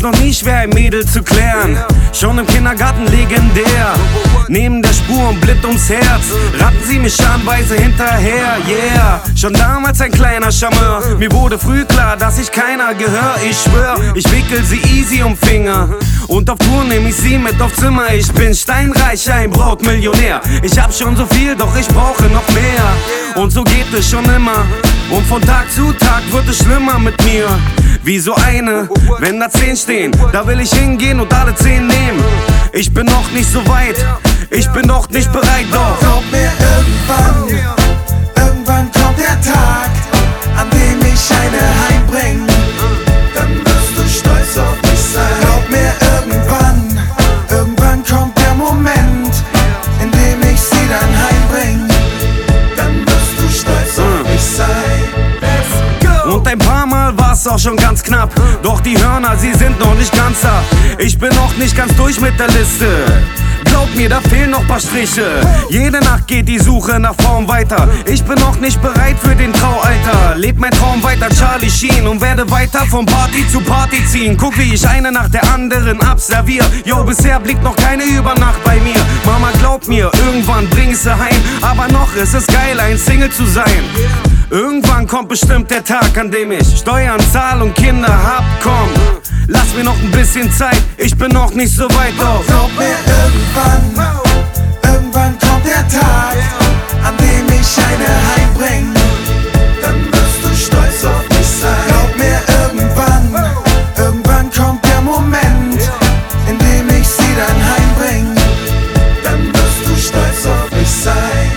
war's noch nie schwer, ein Mädel zu klären. Schon im Kindergarten legendär. Neben der Spur und Blit ums Herz ratten sie mich scharenweise hinterher, yeah. Schon damals ein kleiner Charmeur. Mir wurde früh klar, dass ich keiner gehör. Ich schwör, ich wickel sie easy um Finger. Und auf Tour nehm ich sie mit auf Zimmer. Ich bin steinreich, ein Brautmillionär. Ich hab schon so viel, doch ich brauche noch mehr. Und so geht es schon immer. Und von Tag zu Tag wird es schlimmer mit mir. Wie so eine, wenn da 10 stehen, da will ich hingehen und alle 10 nehmen. Ich bin noch nicht so weit, ich bin noch nicht bereit, doch glaub mir, irgendwann kommt der Tag, an dem ich eine heimbring. Dann wirst du stolz auf mich sein. Glaub mir, irgendwann kommt der Moment, in dem ich sie dann heimbring. Dann wirst du stolz auf mich sein. Und ein paar Mal war's auch schon ganz knapp. Doch die Hörner, sie sind noch nicht ganz da. Ich bin noch nicht ganz durch mit der Liste. Glaub mir, da fehlen noch paar Striche. Jede Nacht geht die Suche nach Frauen weiter. Ich bin noch nicht bereit für den Traualter. Leb mein Traum weiter, Charlie Sheen. Und werde weiter von Party zu Party ziehen. Guck, wie ich eine nach der anderen abservier. Yo, bisher blieb noch keine Übernacht bei mir. Mama, glaub mir, irgendwann bring ich sie heim. Aber noch ist es geil, ein Single zu sein. Irgendwann kommt bestimmt der Tag, an dem ich Steuern zahl und Kinder hab, komm. Lass mir noch ein bisschen Zeit, ich bin noch nicht so weit, doch glaub mir, irgendwann kommt der Tag, an dem ich eine heimbring. Dann wirst du stolz auf mich sein. Glaub mir, irgendwann kommt der Moment, in dem ich sie dann heimbring. Dann wirst du stolz auf mich sein.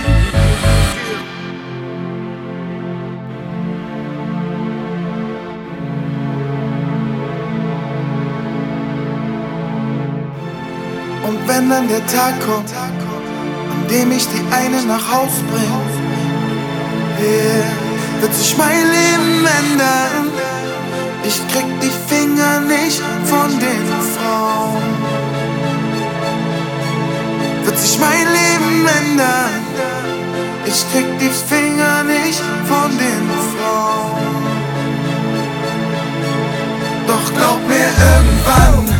Und wenn dann der Tag kommt, an dem ich die eine nach Haus bring, yeah, wird sich mein Leben ändern. Ich krieg die Finger nicht von den Frauen. Wird sich mein Leben ändern. Ich krieg die Finger nicht von den Frauen. Doch glaub mir,